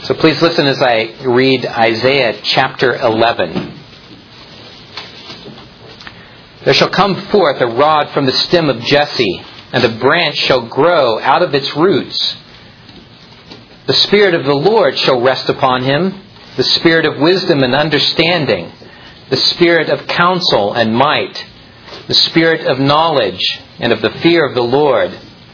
So please listen as I read Isaiah chapter 11. There shall come forth a rod from the stem of Jesse, and a branch shall grow out of its roots. The Spirit of the Lord shall rest upon him, the Spirit of wisdom and understanding, the Spirit of counsel and might, the Spirit of knowledge and of the fear of the Lord.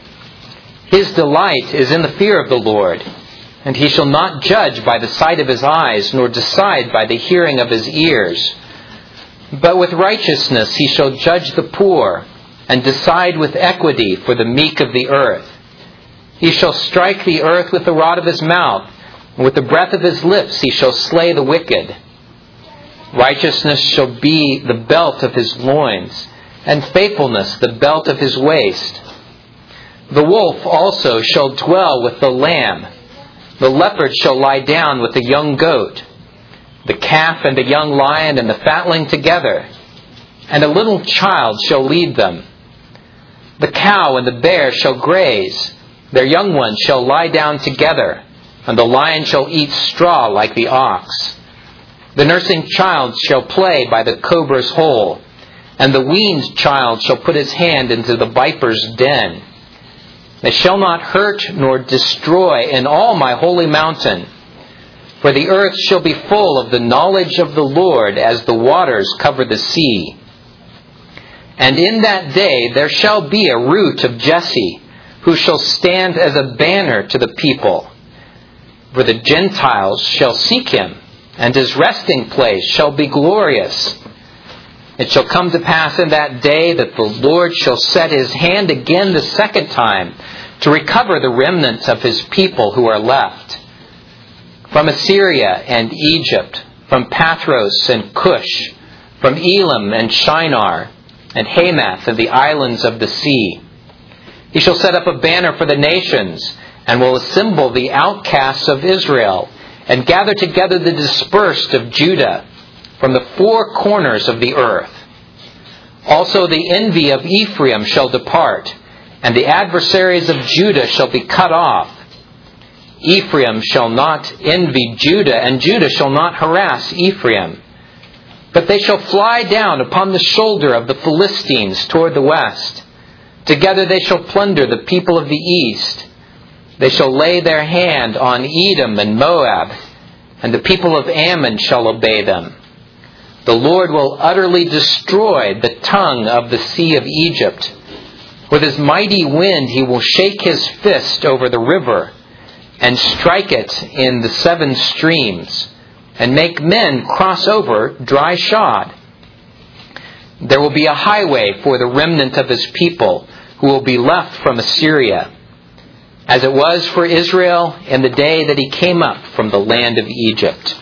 His delight is in the fear of the Lord, and he shall not judge by the sight of his eyes, nor decide by the hearing of his ears. But with righteousness he shall judge the poor, and decide with equity for the meek of the earth. He shall strike the earth with the rod of his mouth, and with the breath of his lips he shall slay the wicked. Righteousness shall be the belt of his loins, and faithfulness the belt of his waist. The wolf also shall dwell with the lamb. The leopard shall lie down with the young goat. The calf and the young lion and the fatling together, and a little child shall lead them. The cow and the bear shall graze, their young ones shall lie down together, and the lion shall eat straw like the ox. The nursing child shall play by the cobra's hole, and the weaned child shall put his hand into the viper's den. They shall not hurt nor destroy in all my holy mountain, for the earth shall be full of the knowledge of the Lord as the waters cover the sea. And in that day there shall be a root of Jesse, who shall stand as a banner to the people. For the Gentiles shall seek him, and his resting place shall be glorious. It shall come to pass in that day that the Lord shall set his hand again the second time to recover the remnant of his people who are left. From Assyria and Egypt, from Pathros and Cush, from Elam and Shinar, and Hamath and the islands of the sea. He shall set up a banner for the nations, and will assemble the outcasts of Israel, and gather together the dispersed of Judah from the four corners of the earth. Also the envy of Ephraim shall depart, and the adversaries of Judah shall be cut off. Ephraim shall not envy Judah, and Judah shall not harass Ephraim. But they shall fly down upon the shoulder of the Philistines toward the west. Together they shall plunder the people of the east. They shall lay their hand on Edom and Moab, and the people of Ammon shall obey them. The Lord will utterly destroy the tongue of the sea of Egypt. With his mighty wind he will shake his fist over the river, and strike it in the seven streams, and make men cross over dry shod. There will be a highway for the remnant of his people, who will be left from Assyria, as it was for Israel in the day that he came up from the land of Egypt.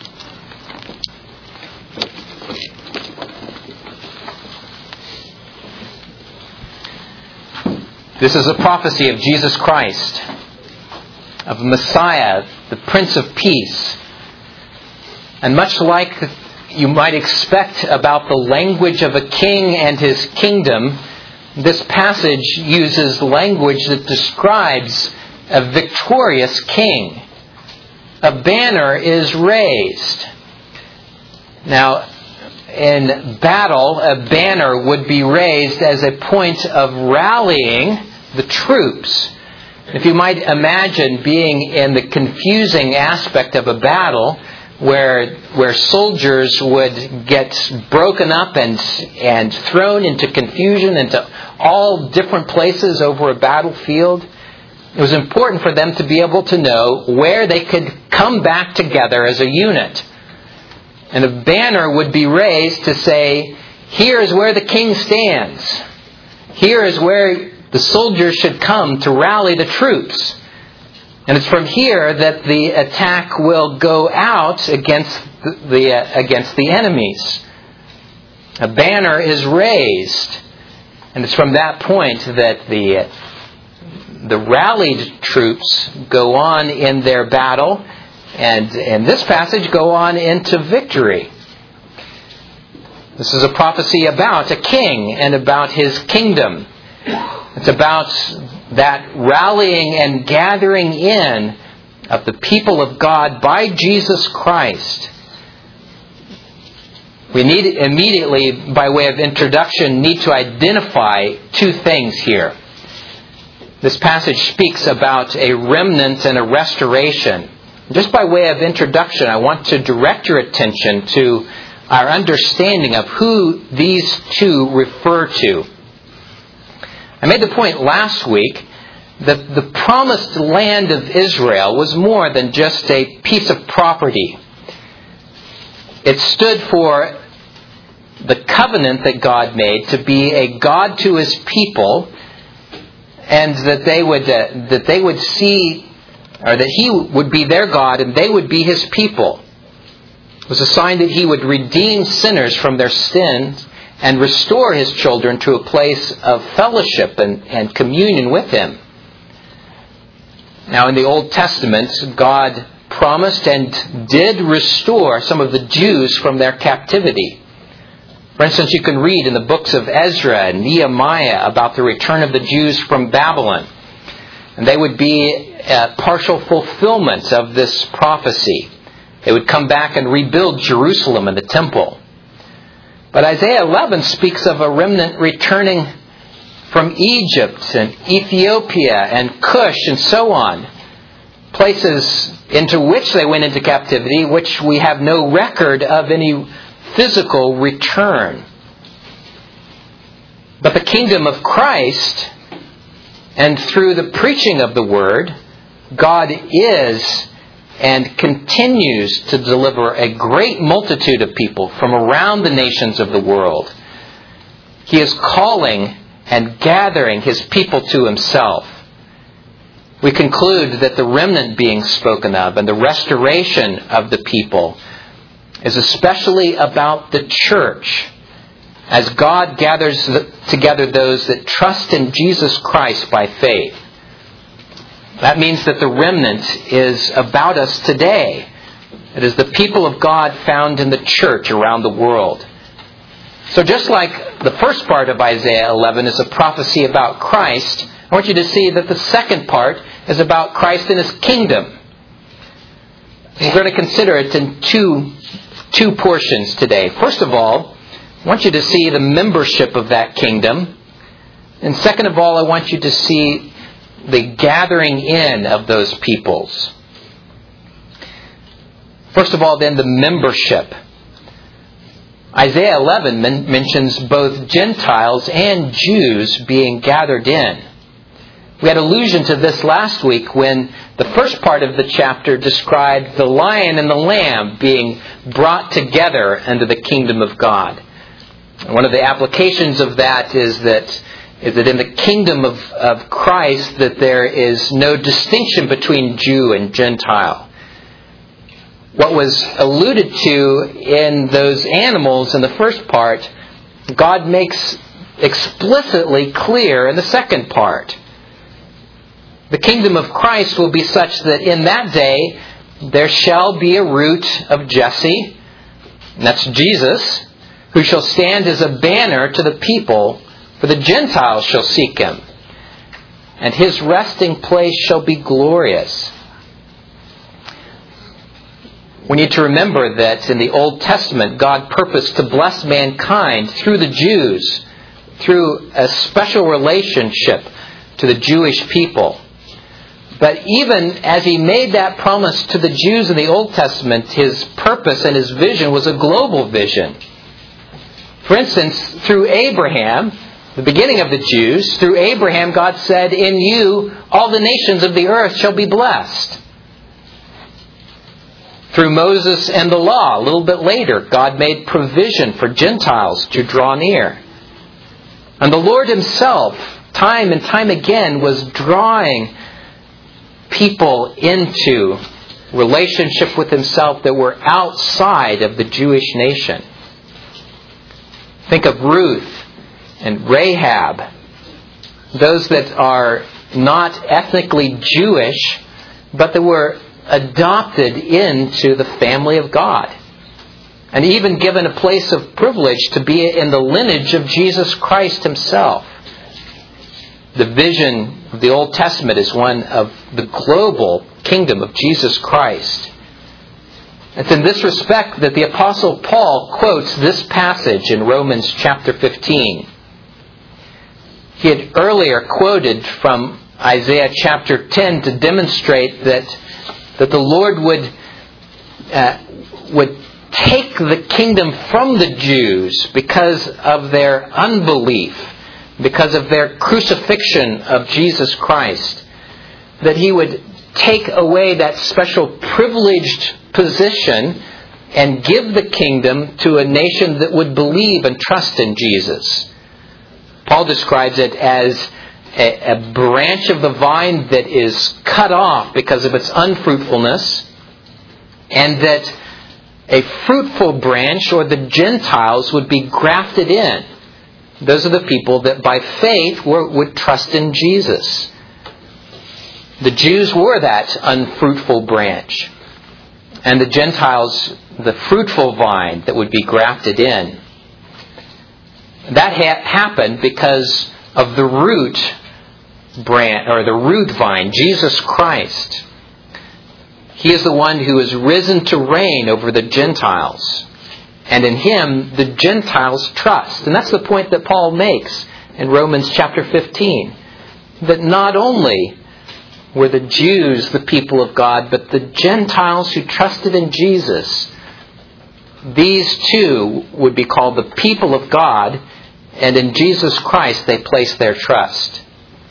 This is a prophecy of Jesus Christ, of Messiah, the Prince of Peace. And much like you might expect about the language of a king and his kingdom, this passage uses language that describes a victorious king. A banner is raised. Now, in battle, a banner would be raised as a point of rallying the troops. If you might imagine being in the confusing aspect of a battle where soldiers would get broken up and thrown into confusion into all different places over a battlefield, it was important for them to be able to know where they could come back together as a unit. And a banner would be raised to say, here is where the king stands. Here is where the soldiers should come to rally the troops. And it's from here that the attack will go out against the enemies. A banner is raised. And it's from that point that the rallied troops go on in their battle, and in this passage go on into victory. This is a prophecy about a king and about his kingdom. It's about that rallying and gathering in of the people of God by Jesus Christ. We need immediately, by way of introduction, need to identify two things here. This passage speaks about a remnant and a restoration. Just by way of introduction, I want to direct your attention to our understanding of who these two refer to. I made the point last week that the promised land of Israel was more than just a piece of property. It stood for the covenant that God made to be a God to His people, and that they would see, or that He would be their God and they would be His people. It was a sign that He would redeem sinners from their sins and restore His children to a place of fellowship and communion with Him. Now, in the Old Testament, God promised and did restore some of the Jews from their captivity. For instance, you can read in the books of Ezra and Nehemiah about the return of the Jews from Babylon. And they would be a partial fulfillment of this prophecy. They would come back and rebuild Jerusalem and the temple. But Isaiah 11 speaks of a remnant returning from Egypt and Ethiopia and Cush and so on. Places into which they went into captivity, which we have no record of any physical return. But the kingdom of Christ, and through the preaching of the Word, God is and continues to deliver a great multitude of people from around the nations of the world. He is calling and gathering His people to Himself. We conclude that the remnant being spoken of and the restoration of the people is especially about the church, as God gathers together those that trust in Jesus Christ by faith. That means that the remnant is about us today. It is the people of God found in the church around the world. So just like the first part of Isaiah 11 is a prophecy about Christ, I want you to see that the second part is about Christ and His kingdom. We're going to consider it in two portions today. First of all, I want you to see the membership of that kingdom. And second of all, I want you to see the gathering in of those peoples. First of all, then, the membership. Isaiah 11 mentions both Gentiles and Jews being gathered in. We had allusion to this last week when the first part of the chapter described the lion and the lamb being brought together under the kingdom of God. And one of the applications of that is that in the kingdom of Christ that there is no distinction between Jew and Gentile. What was alluded to in those animals in the first part, God makes explicitly clear in the second part. The kingdom of Christ will be such that in that day there shall be a root of Jesse, and that's Jesus, who shall stand as a banner to the people, for the Gentiles shall seek Him, and His resting place shall be glorious. We need to remember that in the Old Testament, God purposed to bless mankind through the Jews, through a special relationship to the Jewish people. But even as He made that promise to the Jews in the Old Testament, His purpose and His vision was a global vision. For instance, through Abraham, the beginning of the Jews, through Abraham, God said, "In you all the nations of the earth shall be blessed." Through Moses and the law, a little bit later, God made provision for Gentiles to draw near. And the Lord Himself, time and time again, was drawing people into relationship with Himself that were outside of the Jewish nation. Think of Ruth and Rahab, those that are not ethnically Jewish, but that were adopted into the family of God, and even given a place of privilege to be in the lineage of Jesus Christ Himself. The vision of the Old Testament is one of the global kingdom of Jesus Christ. It's in this respect that the Apostle Paul quotes this passage in Romans chapter 15. He had earlier quoted from Isaiah chapter 10 to demonstrate that the Lord would take the kingdom from the Jews because of their unbelief, because of their crucifixion of Jesus Christ, that He would take away that special privileged position and give the kingdom to a nation that would believe and trust in Jesus. Paul describes it as a branch of the vine that is cut off because of its unfruitfulness, and that a fruitful branch, or the Gentiles, would be grafted in. Those are the people that by faith would trust in Jesus. The Jews were that unfruitful branch, and the Gentiles the fruitful vine that would be grafted in. That happened because of the root branch, or the root vine, Jesus Christ. He is the one who is risen to reign over the Gentiles. And in Him, the Gentiles trust. And that's the point that Paul makes in Romans chapter 15. That not only were the Jews the people of God, but the Gentiles who trusted in Jesus, these too would be called the people of God, and in Jesus Christ they place their trust.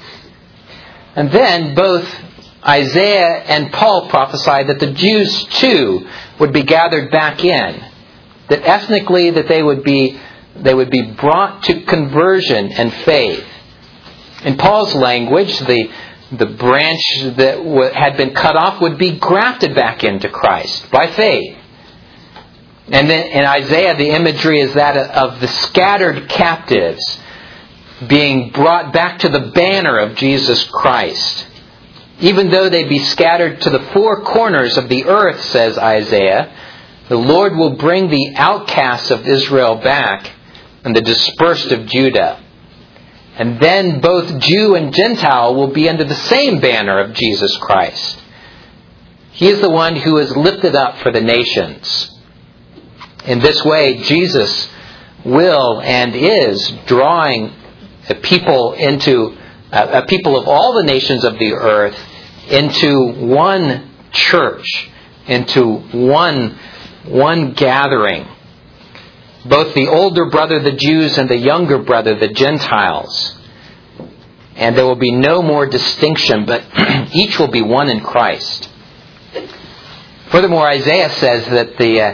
And then both Isaiah and Paul prophesied that the Jews too would be gathered back in. That ethnically that they would be brought to conversion and faith. In Paul's language, the branch that had been cut off would be grafted back into Christ by faith. And then in Isaiah, the imagery is that of the scattered captives being brought back to the banner of Jesus Christ. Even though they be scattered to the four corners of the earth, says Isaiah, the Lord will bring the outcasts of Israel back and the dispersed of Judah. And then both Jew and Gentile will be under the same banner of Jesus Christ. He is the one who is lifted up for the nations. In this way, Jesus will and is drawing a people of all the nations of the earth into one church, into one gathering. Both the older brother, the Jews, and the younger brother, the Gentiles. And there will be no more distinction, but each will be one in Christ. Furthermore, Isaiah says that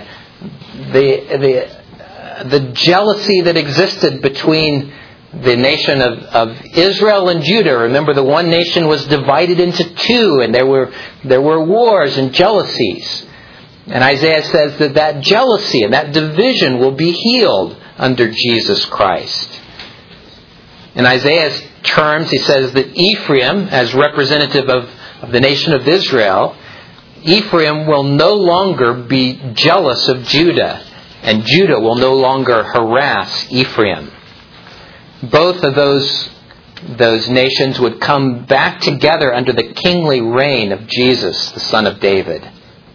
the jealousy that existed between the nation of Israel and Judah. Remember, the one nation was divided into two, and there were wars and jealousies. And Isaiah says that jealousy and that division will be healed under Jesus Christ. In Isaiah's terms, he says that Ephraim, as representative of the nation of Israel, Ephraim will no longer be jealous of Judah, and Judah will no longer harass Ephraim. Both of those nations would come back together under the kingly reign of Jesus, the Son of David.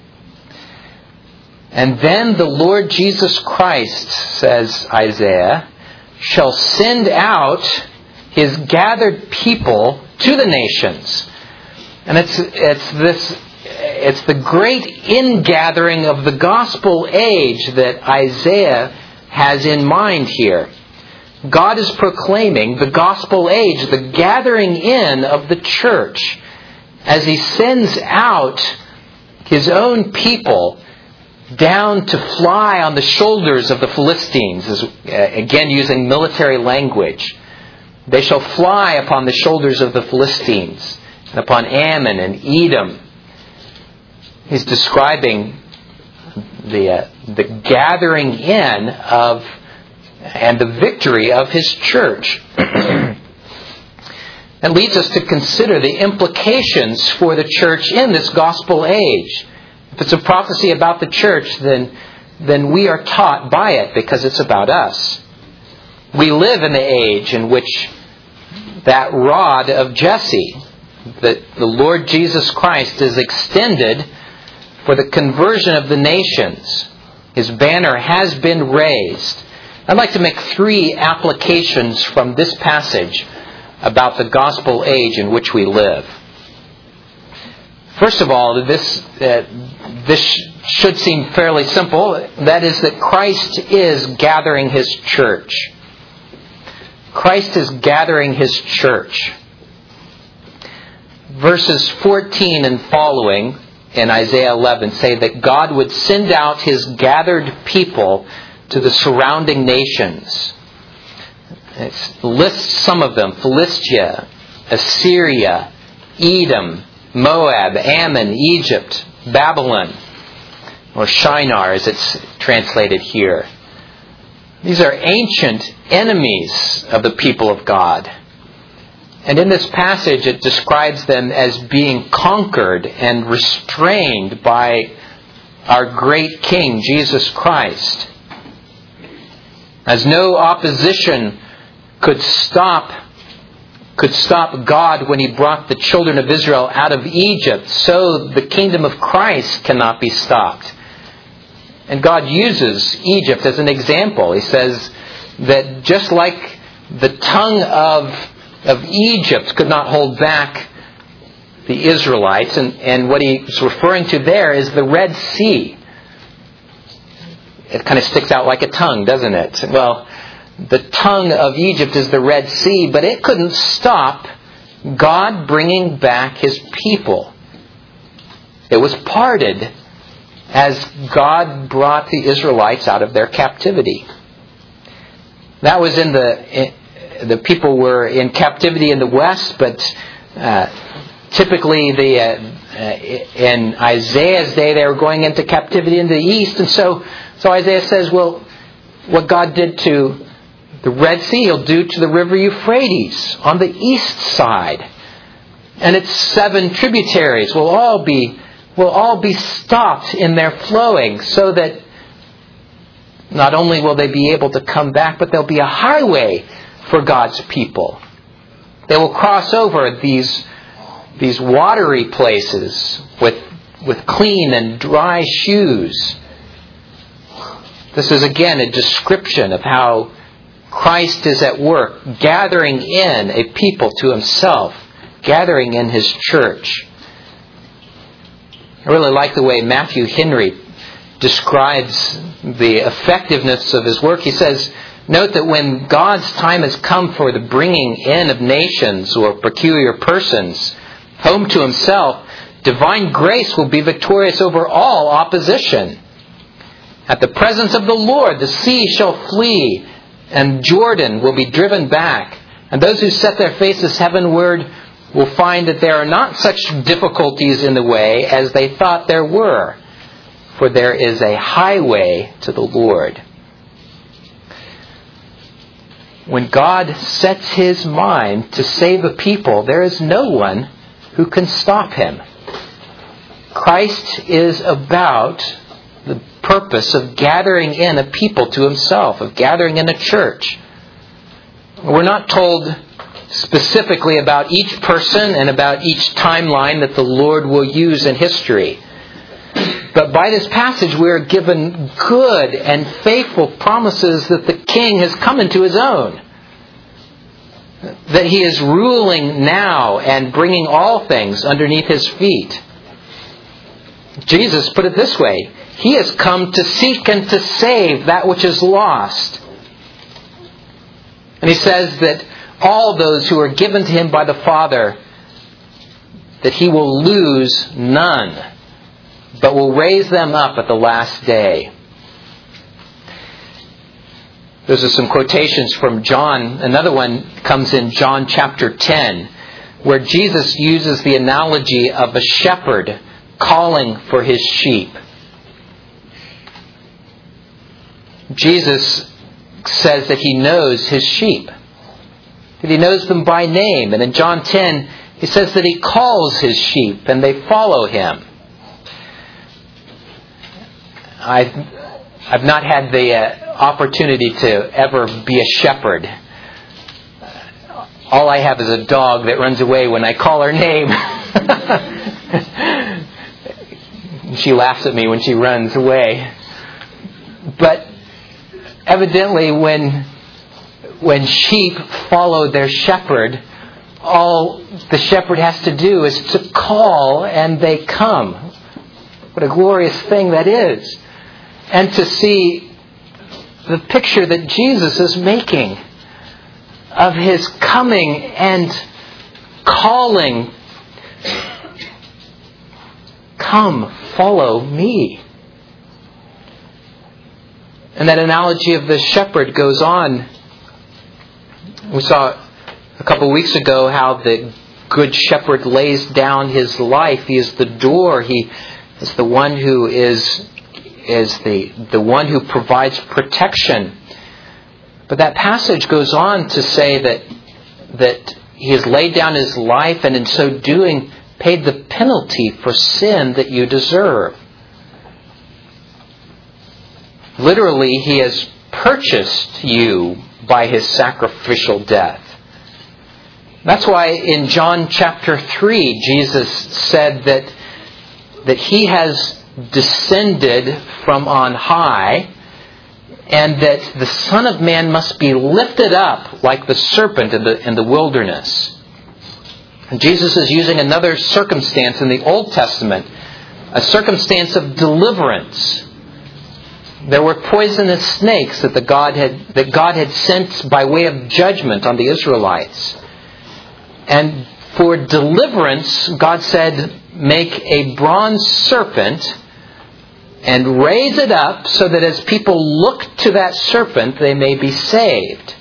And then the Lord Jesus Christ, says Isaiah, shall send out His gathered people to the nations. And it's the great ingathering of the gospel age that Isaiah has in mind here. God is proclaiming the gospel age, the gathering in of the church, as He sends out His own people down to fly on the shoulders of the Philistines, again using military language. They shall fly upon the shoulders of the Philistines, and upon Ammon and Edom. He's describing the gathering in of and the victory of His church. That leads us to consider the implications for the church in this gospel age. If it's a prophecy about the church, then we are taught by it because it's about us. We live in the age in which that rod of Jesse, that the Lord Jesus Christ is extended for the conversion of the nations. His banner has been raised. I'd like to make 3 applications from this passage about the gospel age in which we live. First of all, this should seem fairly simple. That is that Christ is gathering His church. Christ is gathering His church. Verses 14 and following in Isaiah 11 say that God would send out His gathered people to the surrounding nations. It lists some of them: Philistia, Assyria, Edom, Moab, Ammon, Egypt, Babylon, or Shinar as it's translated here. These are ancient enemies of the people of God. And in this passage it describes them as being conquered and restrained by our great King, Jesus Christ. As no opposition could stop God when He brought the children of Israel out of Egypt, so the kingdom of Christ cannot be stopped. And God uses Egypt as an example. He says that just like the tongue of Egypt could not hold back the Israelites, and what He's referring to there is the Red Sea. It kind of sticks out like a tongue, doesn't it? Well, the tongue of Egypt is the Red Sea, but it couldn't stop God bringing back His people. It was parted as God brought the Israelites out of their captivity. That was in the people were in captivity in the west, but typically in Isaiah's day they were going into captivity in the east, and so Isaiah says, well, what God did to the Red Sea, He'll do to the river Euphrates on the east side. And its 7 tributaries will all be stopped in their flowing, so that not only will they be able to come back, but there'll be a highway for God's people. They will cross over these watery places with clean and dry shoes. This is again a description of how Christ is at work, gathering in a people to Himself, gathering in His church. I really like the way Matthew Henry describes the effectiveness of His work. He says, note that when God's time has come for the bringing in of nations or peculiar persons home to Himself, divine grace will be victorious over all opposition. At the presence of the Lord, the sea shall flee, and Jordan will be driven back. And those who set their faces heavenward will find that there are not such difficulties in the way as they thought there were, for there is a highway to the Lord. When God sets His mind to save a people, there is no one who can stop Him. Christ is about the purpose of gathering in a people to Himself, of gathering in a church. We're not told specifically about each person and about each timeline that the Lord will use in history. But by this passage we are given good and faithful promises that the King has come into His own. That He is ruling now and bringing all things underneath His feet. Jesus put it this way: He has come to seek and to save that which is lost. And He says that all those who are given to Him by the Father, that He will lose none, but will raise them up at the last day. Those are some quotations from John. Another one comes in John chapter 10, where Jesus uses the analogy of a shepherd calling for his sheep. Jesus says that He knows His sheep, that He knows them by name. And in John 10, He says that He calls His sheep and they follow Him. I've not had the opportunity to ever be a shepherd. all I have is a dog that runs away when I call her name. She laughs at me when she runs away. But evidently when sheep follow their shepherd, all the shepherd has to do is to call and they come. What a glorious thing that is. And to see the picture that Jesus is making of His coming and calling, "Come, follow me." And that analogy of the shepherd goes on. We saw a couple of weeks ago how the good shepherd lays down his life. He is the door. He is the one who is the one who provides protection. But that passage goes on to say that He has laid down His life and in so doing paid the penalty for sin that you deserve. Literally, He has purchased you by His sacrificial death. That's why in John chapter 3, Jesus said that He has descended from on high, and that the Son of Man must be lifted up like the serpent in the wilderness. And Jesus is using another circumstance in the Old Testament, a circumstance of deliverance. There were poisonous snakes that God had sent by way of judgment on the Israelites. And for deliverance, God said, "Make a bronze serpent and raise it up so that as people look to that serpent, they may be saved."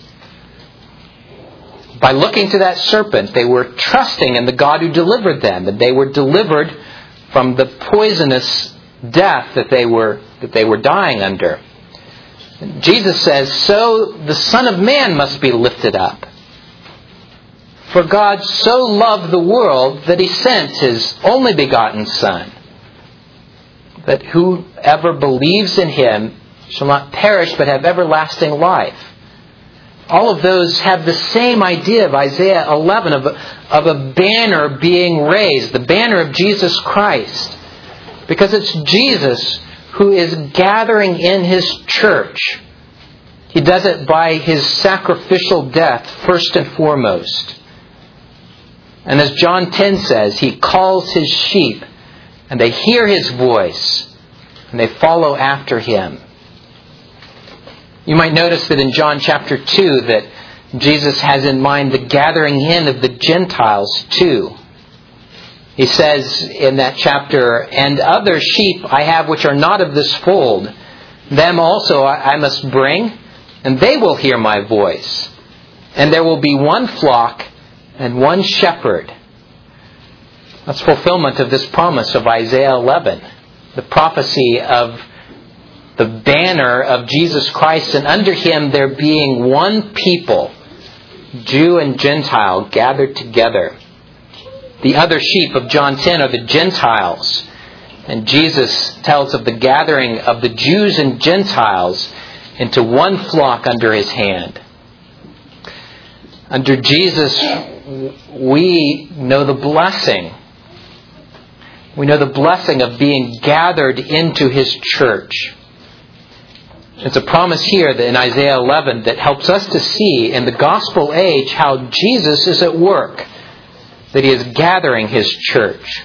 By looking to that serpent, they were trusting in the God who delivered them, and they were delivered from the poisonous death that they were dying under. Jesus says, "So the Son of Man must be lifted up. For God so loved the world that He sent His only begotten Son, that whoever believes in Him shall not perish but have everlasting life." All of those have the same idea of Isaiah 11, of a banner being raised, the banner of Jesus Christ. Because it's Jesus who is gathering in His church. He does it by His sacrificial death, first and foremost. And as John 10 says, He calls His sheep, and they hear His voice, and they follow after Him. You might notice that in John chapter 2 that Jesus has in mind the gathering in of the Gentiles too. He says in that chapter, "And other sheep I have which are not of this fold. Them also I must bring, and they will hear my voice. And there will be one flock and one shepherd." That's fulfillment of this promise of Isaiah 11. The prophecy of the banner of Jesus Christ, and under Him there being one people, Jew and Gentile, gathered together. The other sheep of John 10 are the Gentiles. And Jesus tells of the gathering of the Jews and Gentiles into one flock under His hand. Under Jesus, we know the blessing. We know the blessing of being gathered into His church. It's a promise here that in Isaiah 11 that helps us to see in the gospel age how Jesus is at work, that He is gathering His church.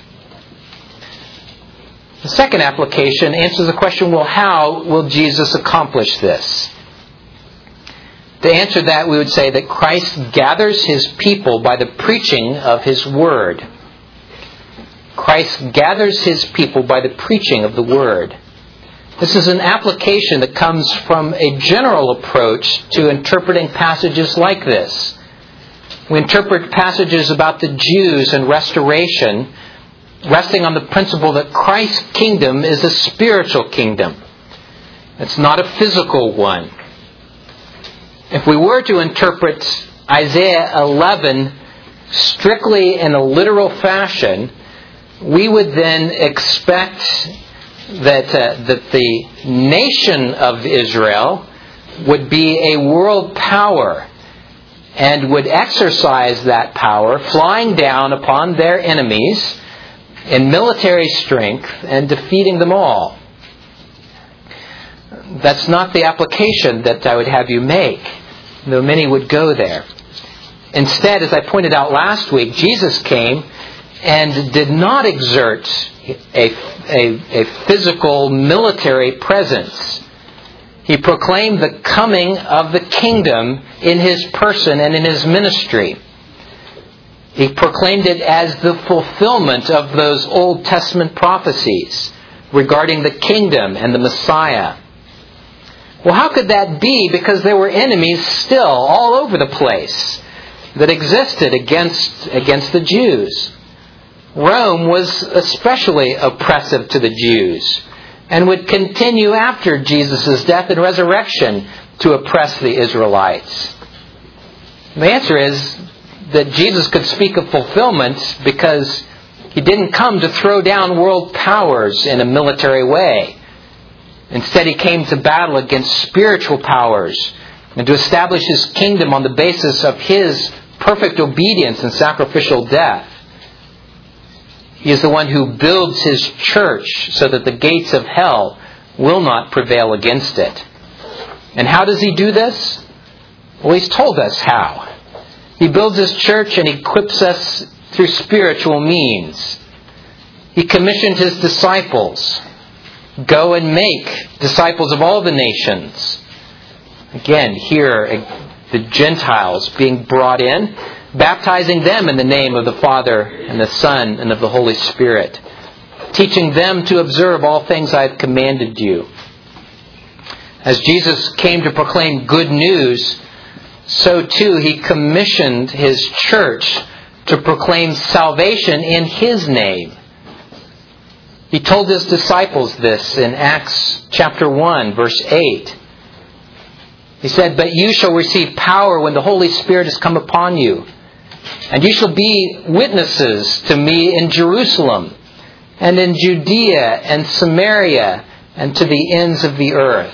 The second application answers the question, well, how will Jesus accomplish this? To answer that, we would say that Christ gathers His people by the preaching of His Word. Christ gathers His people by the preaching of the Word. This is an application that comes from a general approach to interpreting passages like this. We interpret passages about the Jews and restoration resting on the principle that Christ's kingdom is a spiritual kingdom. It's not a physical one. If we were to interpret Isaiah 11 strictly in a literal fashion, we would then expect that the nation of Israel would be a world power, and would exercise that power, flying down upon their enemies in military strength and defeating them all. That's not the application that I would have you make, though many would go there. Instead, as I pointed out last week, Jesus came and did not exert a physical military presence. He proclaimed the coming of the kingdom in His person and in His ministry. He proclaimed it as the fulfillment of those Old Testament prophecies regarding the kingdom and the Messiah. Well, how could that be? Because there were enemies still all over the place that existed against the Jews. Rome was especially oppressive to the Jews and would continue after Jesus' death and resurrection to oppress the Israelites. The answer is that Jesus could speak of fulfillment because He didn't come to throw down world powers in a military way. Instead, He came to battle against spiritual powers and to establish His kingdom on the basis of His perfect obedience and sacrificial death. He is the one who builds His church so that the gates of hell will not prevail against it. And how does He do this? Well, He's told us how. He builds His church and equips us through spiritual means. He commissioned His disciples. Go and make disciples of all the nations. Again, here, the Gentiles being brought in, baptizing them in the name of the Father and the Son and of the Holy Spirit, teaching them to observe all things I have commanded you. As Jesus came to proclaim good news, so too He commissioned His church to proclaim salvation in His name. He told His disciples this in Acts chapter 1, verse 8. He said, "But you shall receive power when the Holy Spirit has come upon you. And you shall be witnesses to me in Jerusalem, and in Judea and Samaria, and to the ends of the earth."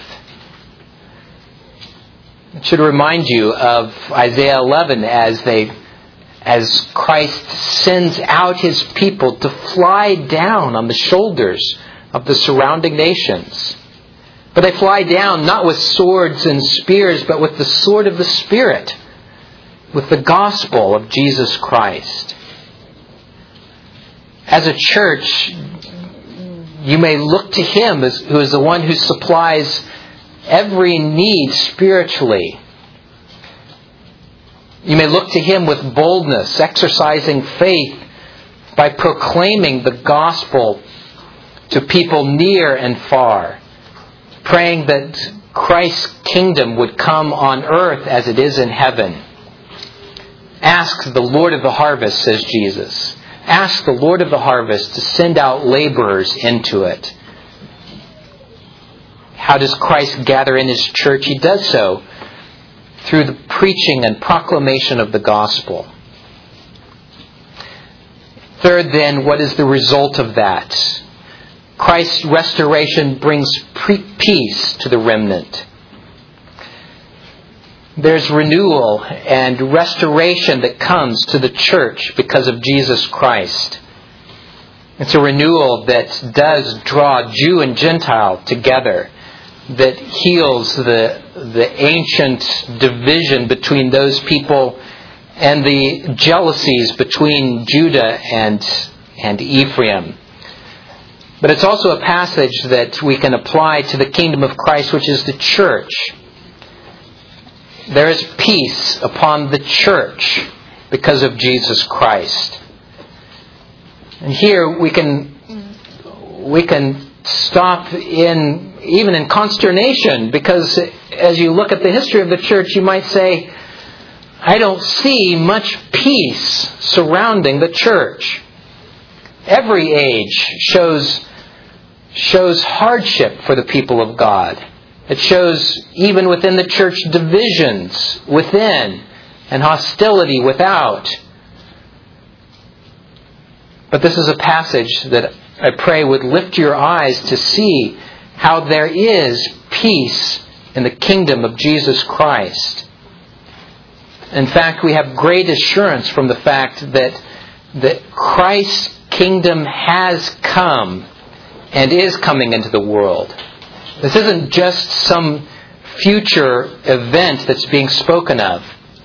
It should remind you of Isaiah 11 as Christ sends out His people to fly down on the shoulders of the surrounding nations. But they fly down not with swords and spears, but with the sword of the Spirit, with the gospel of Jesus Christ. As a church, you may look to Him who is the one who supplies every need spiritually. You may look to Him with boldness, exercising faith by proclaiming the gospel to people near and far, praying that Christ's kingdom would come on earth as it is in heaven. Ask the Lord of the harvest, says Jesus. Ask the Lord of the harvest to send out laborers into it. How does Christ gather in His church? He does so through the preaching and proclamation of the gospel. Third, then, what is the result of that? Christ's restoration brings peace to the remnant. There's renewal and restoration that comes to the church because of Jesus Christ. It's a renewal that does draw Jew and Gentile together, that heals the ancient division between those people and the jealousies between Judah and Ephraim. But it's also a passage that we can apply to the kingdom of Christ, which is the church. There is peace upon the church because of Jesus Christ. And here we can stop even in consternation, because as you look at the history of the church, you might say, I don't see much peace surrounding the church. Every age shows hardship for the people of God. It shows even within the church divisions within and hostility without. But this is a passage that I pray would lift your eyes to see how there is peace in the kingdom of Jesus Christ. In fact, we have great assurance from the fact that Christ's kingdom has come and is coming into the world. This isn't just some future event that's being spoken of.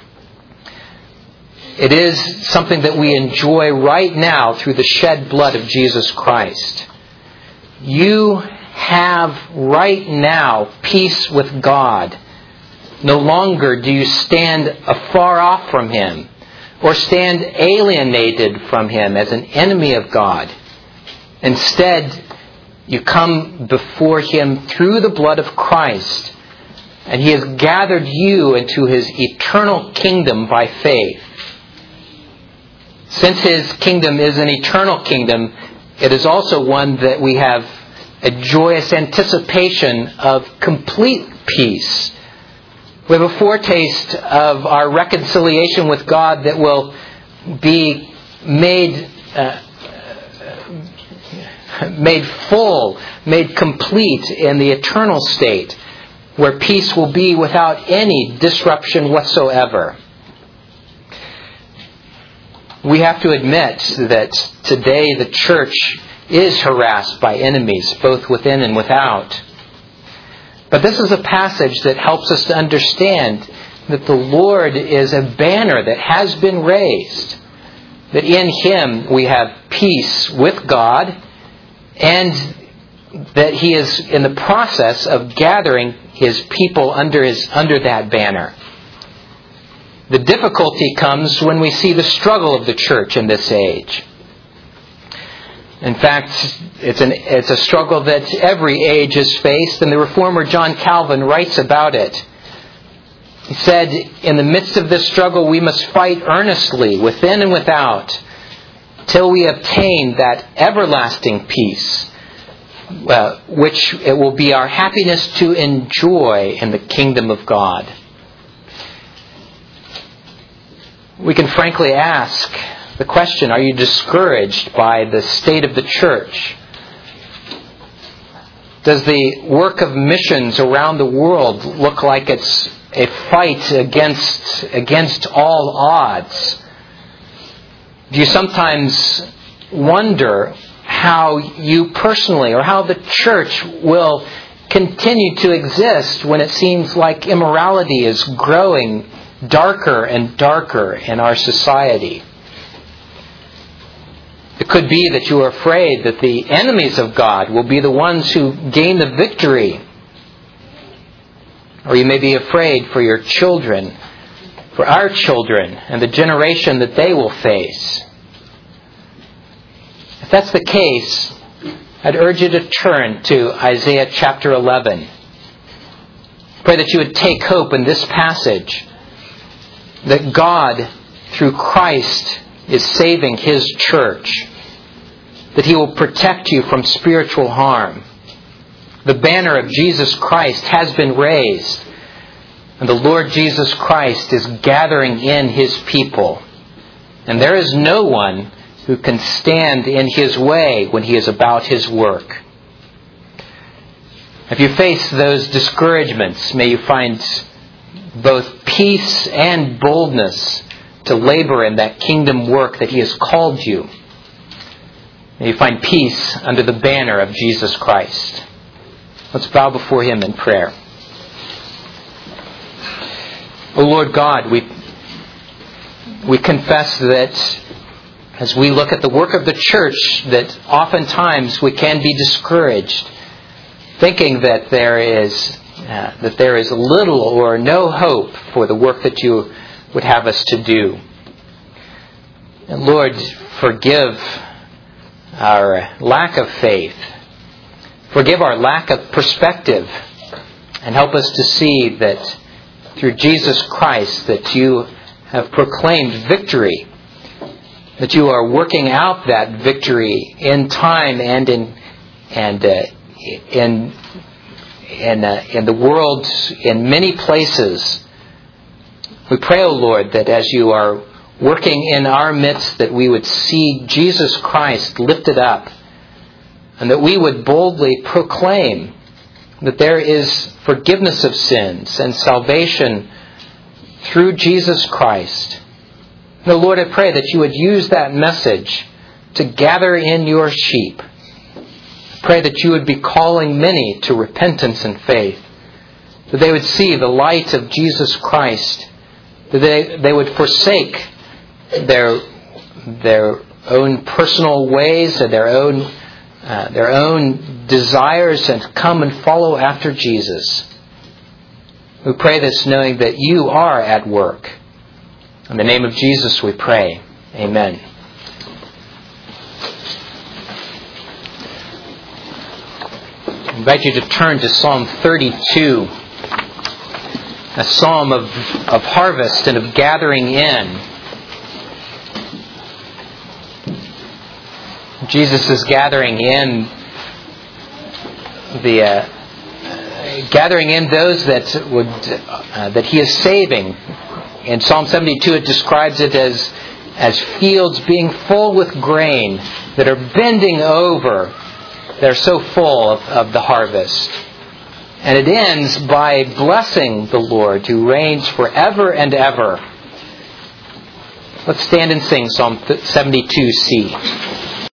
It is something that we enjoy right now through the shed blood of Jesus Christ. You have right now peace with God. No longer do you stand afar off from Him or stand alienated from Him as an enemy of God. Instead, you come before Him through the blood of Christ, and He has gathered you into His eternal kingdom by faith. Since His kingdom is an eternal kingdom, it is also one that we have a joyous anticipation of complete peace. We have a foretaste of our reconciliation with God that will be made full, made complete in the eternal state, where peace will be without any disruption whatsoever. We have to admit that today the church is harassed by enemies, both within and without. But this is a passage that helps us to understand that the Lord is a banner that has been raised, that in Him we have peace with God, and that He is in the process of gathering His people under that banner. The difficulty comes when we see the struggle of the church in this age. In fact, it's a struggle that every age has faced, and the Reformer John Calvin writes about it. He said, in the midst of this struggle, we must fight earnestly, within and without, till we obtain that everlasting peace, which it will be our happiness to enjoy in the kingdom of God. We can frankly ask the question, are you discouraged by the state of the church? Does the work of missions around the world look like it's a fight against all odds? Do you sometimes wonder how you personally or how the church will continue to exist when it seems like immorality is growing darker and darker in our society? It could be that you are afraid that the enemies of God will be the ones who gain the victory. Or you may be afraid for your children, for our children, and the generation that they will face. If that's the case, I'd urge you to turn to Isaiah chapter 11. Pray that you would take hope in this passage, that God, through Christ, is saving His church, that He will protect you from spiritual harm. The banner of Jesus Christ has been raised, and the Lord Jesus Christ is gathering in His people. And there is no one who can stand in His way when He is about His work. If you face those discouragements, may you find both peace and boldness to labor in that kingdom work that He has called you. May you find peace under the banner of Jesus Christ. Let's bow before Him in prayer. O Lord God, we confess that as we look at the work of the church, that oftentimes we can be discouraged, thinking that there is little or no hope for the work that you would have us to do. And Lord, forgive our lack of faith. Forgive our lack of perspective. And help us to see that through Jesus Christ that you have proclaimed victory. That you are working out that victory in time and in the world in many places. We pray, O Lord, that as you are working in our midst, that we would see Jesus Christ lifted up, and that we would boldly proclaim that there is forgiveness of sins and salvation through Jesus Christ. Now, Lord, I pray that you would use that message to gather in your sheep. I pray that you would be calling many to repentance and faith, that they would see the light of Jesus Christ, that they would forsake their own personal ways and their own desires and come and follow after Jesus. We pray this knowing that you are at work. In the name of Jesus we pray. Amen. I invite you to turn to Psalm 32, a psalm of harvest and of gathering in. Jesus is gathering in those that he is saving. In Psalm 72, it describes it as fields being full with grain that are bending over. They're so full of the harvest. And it ends by blessing the Lord who reigns forever and ever. Let's stand and sing Psalm 72C.